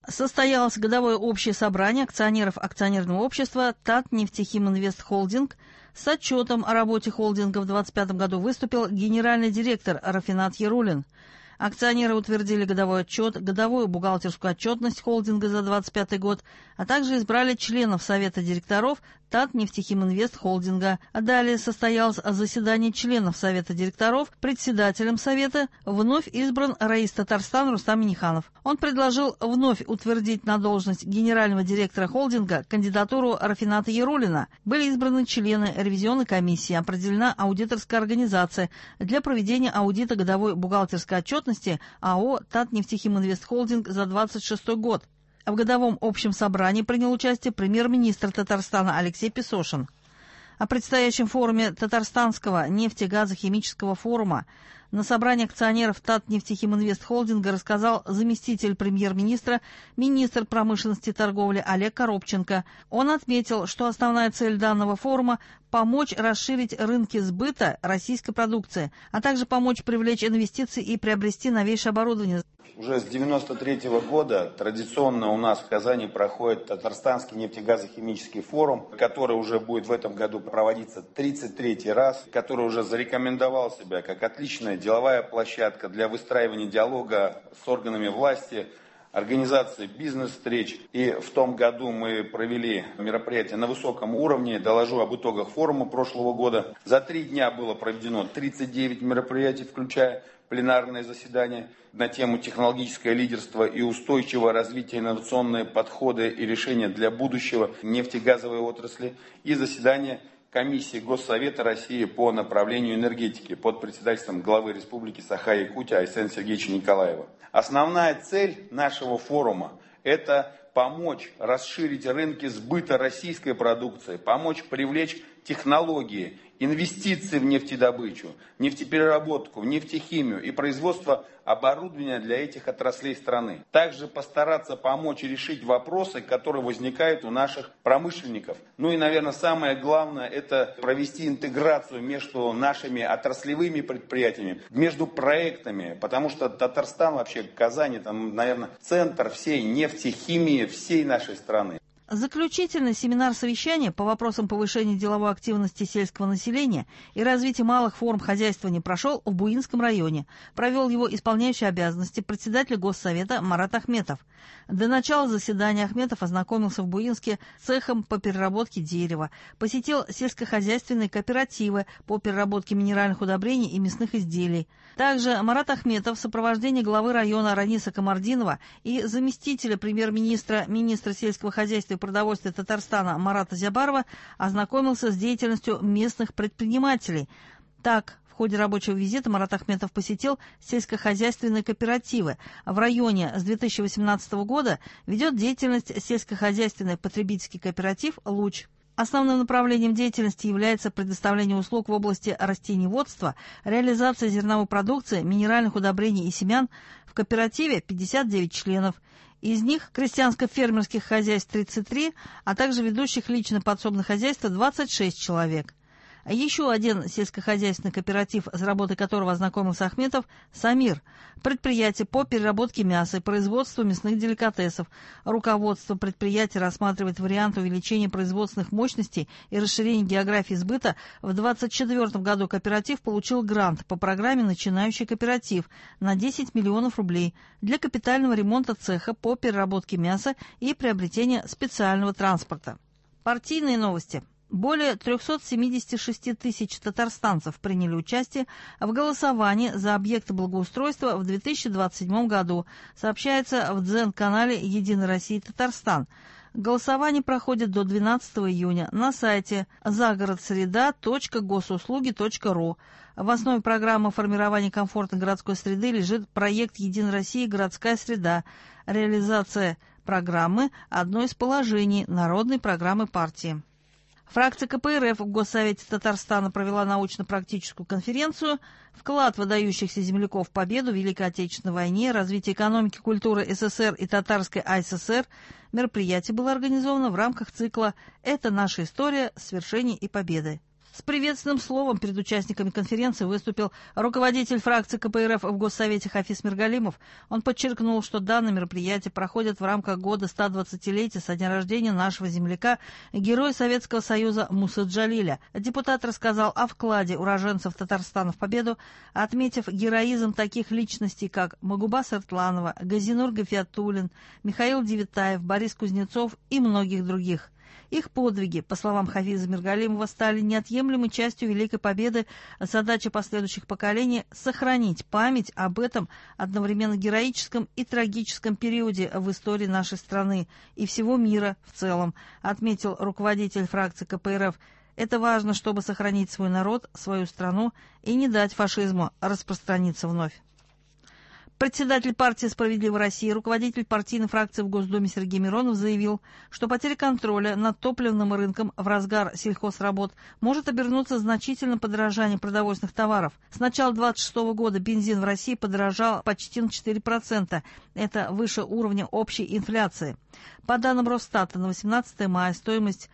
Состоялось годовое общее собрание акционеров акционерного общества Татнефтехиминвест Холдинг. С отчетом о работе холдинга в 2025 году выступил генеральный директор Рафинат Ярулин. Акционеры утвердили годовой отчет, годовую бухгалтерскую отчетность холдинга за 2025 год, а также избрали членов Совета директоров Татнефтехиминвест Холдинга. А далее состоялось заседание членов Совета директоров. Председателем Совета вновь избран раис Татарстана Рустам Минниханов. Он предложил вновь утвердить на должность генерального директора холдинга кандидатуру Рафината Ярулина. Были избраны члены ревизионной комиссии, определена аудиторская организация для проведения аудита годовой бухгалтерской отчетности АО Татнефтехиминвест Холдинг за 2026 год. В годовом общем собрании принял участие премьер-министр Татарстана Алексей Песошин. О предстоящем форуме Татарстанского нефтегазохимического форума на собрании акционеров Татнефтехиминвест Холдинга рассказал заместитель премьер-министра, министр промышленности и торговли Олег Коробченко. Он отметил, что основная цель данного форума – помочь расширить рынки сбыта российской продукции, а также помочь привлечь инвестиции и приобрести новейшее оборудование. Уже с 1993 года традиционно у нас в Казани проходит Татарстанский нефтегазохимический форум, который уже будет в этом году проводиться 33-й раз, который уже зарекомендовал себя как отличная деловая площадка для выстраивания диалога с органами власти, организации бизнес-встреч. И в том году мы провели мероприятие на высоком уровне. Доложу об итогах форума прошлого года. За 3 дня было проведено 39 мероприятий, включая пленарное заседание на тему технологическое лидерство и устойчивое развитие, инновационные подходы и решения для будущего нефтегазовой отрасли, и заседание комиссии Госсовета России по направлению энергетики под председательством главы Республики Саха-Якутия Айсена Сергеевича Николаева. Основная цель нашего форума – это помочь расширить рынки сбыта российской продукции, помочь привлечь технологии, инвестиции в нефтедобычу, нефтепереработку, в нефтехимию и производство оборудования для этих отраслей страны. Также постараться помочь решить вопросы, которые возникают у наших промышленников. Ну и, наверное, самое главное – это провести интеграцию между нашими отраслевыми предприятиями, между проектами, потому что Татарстан, вообще Казань, там, наверное, центр всей нефтехимии всей нашей страны. Заключительный семинар-совещание по вопросам повышения деловой активности сельского населения и развития малых форм хозяйствования прошел в Буинском районе. Провел его исполняющий обязанности председатель Госсовета Марат Ахметов. До начала заседания Ахметов ознакомился в Буинске с цехом по переработке дерева, посетил сельскохозяйственные кооперативы по переработке минеральных удобрений и мясных изделий. Также Марат Ахметов в сопровождении главы района Раниса Камардинова и заместителя премьер-министра, министра сельского хозяйства и продовольствия Татарстана Марата Зябарова ознакомился с деятельностью местных предпринимателей. Так, в ходе рабочего визита Марат Ахметов посетил сельскохозяйственные кооперативы. В районе с 2018 года ведет деятельность сельскохозяйственный потребительский кооператив «Луч». Основным направлением деятельности является предоставление услуг в области растениеводства, реализация зерновой продукции, минеральных удобрений и семян. В кооперативе 59 членов. Из них крестьянско-фермерских хозяйств 33, а также ведущих лично подсобных хозяйств 26 человек. Еще один сельскохозяйственный кооператив, с работой которого ознакомился Ахметов, «Самир», предприятие по переработке мяса и производству мясных деликатесов. Руководство предприятия рассматривает вариант увеличения производственных мощностей и расширения географии сбыта. В 2024 году кооператив получил грант по программе «Начинающий кооператив» на 10 миллионов рублей для капитального ремонта цеха по переработке мяса и приобретения специального транспорта. Партийные новости. Более 376 тысяч татарстанцев приняли участие в голосовании за объекты благоустройства в 2027 году, сообщается в Дзен-канале «Единой России Татарстан». Голосование проходит до 12 июня на сайте загородсреда.госуслуги.ру. В основе программы формирования комфортной городской среды лежит проект «Единой России. Городская среда». Реализация программы – одно из положений народной программы партии. Фракция КПРФ в Госсовете Татарстана провела научно-практическую конференцию «Вклад выдающихся земляков в победу в Великой Отечественной войне, развитие экономики, культуры СССР и Татарской АССР». Мероприятие было организовано в рамках цикла «Это наша история. Свершения и победы». С приветственным словом перед участниками конференции выступил руководитель фракции КПРФ в Госсовете Хафиз Миргалимов. Он подчеркнул, что данное мероприятие проходит в рамках года 120-летия со дня рождения нашего земляка, героя Советского Союза Мусы Джалиля. Депутат рассказал о вкладе уроженцев Татарстана в победу, отметив героизм таких личностей, как Магуба Сыртланова, Газинур Гафиатуллин, Михаил Девитаев, Борис Кузнецов и многих других. Их подвиги, по словам Хафиза Миргалимова, стали неотъемлемой частью Великой Победы. Задача последующих поколений – сохранить память об этом одновременно героическом и трагическом периоде в истории нашей страны и всего мира в целом, отметил руководитель фракции КПРФ. Это важно, чтобы сохранить свой народ, свою страну и не дать фашизму распространиться вновь. Председатель партии «Справедливая Россия», руководитель партийной фракции в Госдуме Сергей Миронов заявил, что потеря контроля над топливным рынком в разгар сельхозработ может обернуться значительным подорожанием продовольственных товаров. С начала 2026 года бензин в России подорожал почти на 4%. Это выше уровня общей инфляции. По данным Росстата, на 18 мая стоимость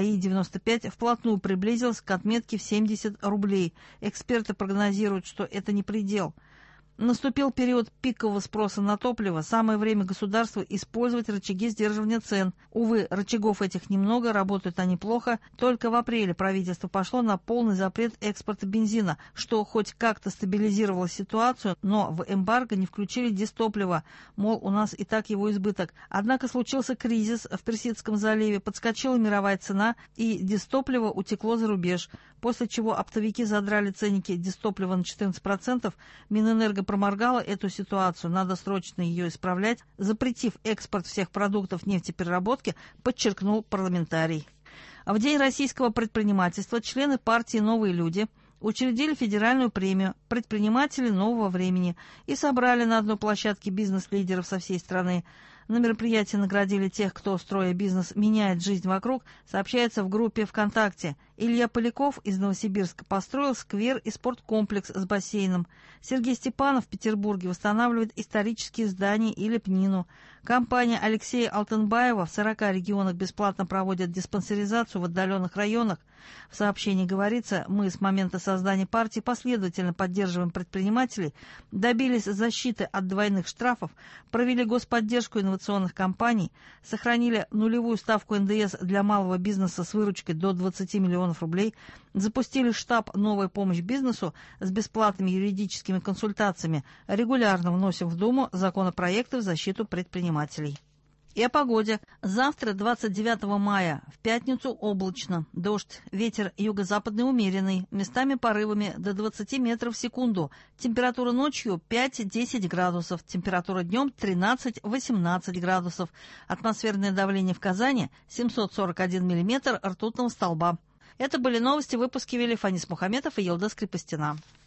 АИ-95 вплотную приблизилась к отметке в 70 рублей. Эксперты прогнозируют, что это не предел. Наступил период пикового спроса на топливо. Самое время государству использовать рычаги сдерживания цен. Увы, рычагов этих немного, работают они плохо. Только в апреле правительство пошло на полный запрет экспорта бензина, что хоть как-то стабилизировало ситуацию, но в эмбарго не включили дистопливо, мол, у нас и так его избыток. Однако случился кризис в Персидском заливе, подскочила мировая цена, и дистопливо утекло за рубеж, после чего оптовики задрали ценники дистоплива на 14%. Минэнерго проморгала эту ситуацию, надо срочно ее исправлять, запретив экспорт всех продуктов нефтепереработки, подчеркнул парламентарий. В День российского предпринимательства члены партии «Новые люди» учредили федеральную премию «Предприниматели нового времени» и собрали на одной площадке бизнес-лидеров со всей страны. На мероприятии наградили тех, кто, строя бизнес, меняет жизнь вокруг, сообщается в группе ВКонтакте. Илья Поляков из Новосибирска построил сквер и спорткомплекс с бассейном. Сергей Степанов в Петербурге восстанавливает исторические здания и лепнину. Компания Алексея Алтынбаева в 40 регионах бесплатно проводит диспансеризацию в отдаленных районах. В сообщении говорится, мы с момента создания партии последовательно поддерживаем предпринимателей, добились защиты от двойных штрафов, провели господдержку инновационных компаний, сохранили нулевую ставку НДС для малого бизнеса с выручкой до 20 миллионов рублей, запустили штаб «Новая помощь бизнесу» с бесплатными юридическими консультациями, регулярно вносим в Думу законопроекты в защиту предпринимателей. И о погоде. Завтра, 29 мая, в пятницу облачно, дождь, ветер юго-западный умеренный, местами порывами до 20 метров в секунду, температура ночью 5-10 градусов, температура днем 13-18 градусов, атмосферное давление в Казани 741 миллиметр ртутного столба. Это были новости, выпуски вели Фанис Мухаметов и Елда Скрипостина.